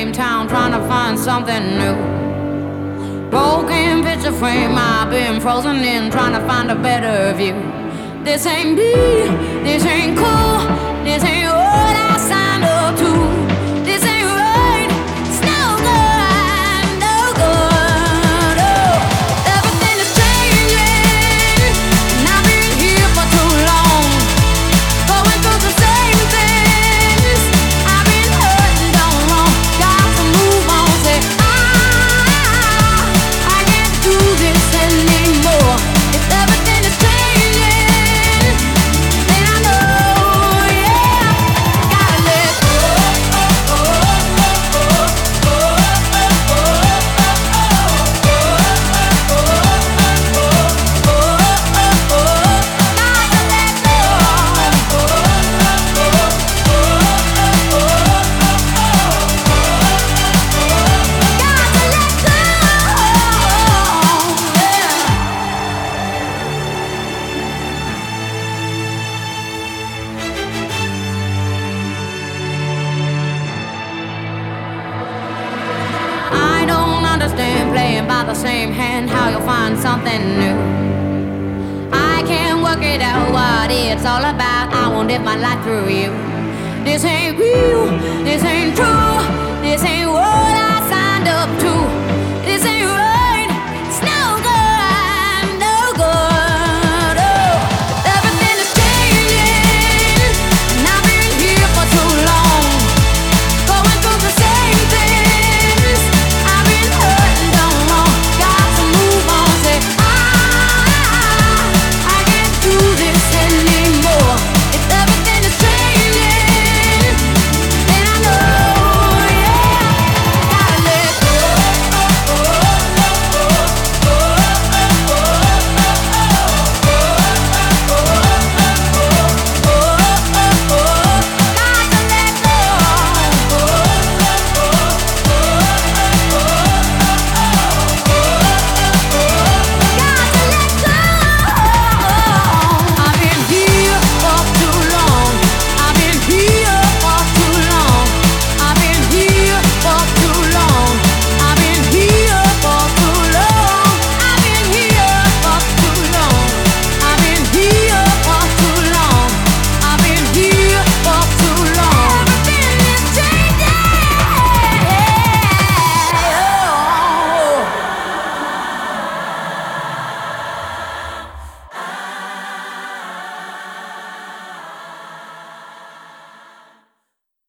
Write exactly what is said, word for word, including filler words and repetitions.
same town trying to find something new. Broken picture frame, I've been frozen in trying to find a better view. This ain't me, this ain't cool, this ain't what I signed up to. This ain't right, it's no good, no good. Oh, everything is changing, and I've been here for too long, going through the same things. I've been hurt and done wrong, got to move on. Say I, I can't do this anymore. If everything is changing, then I know, yeah, gotta let go. I don't understand playing by the same hand, how you'll find something new. I can't work it out what it's all about. I won't live my life through you. This ain't real, this ain't true, this ain't what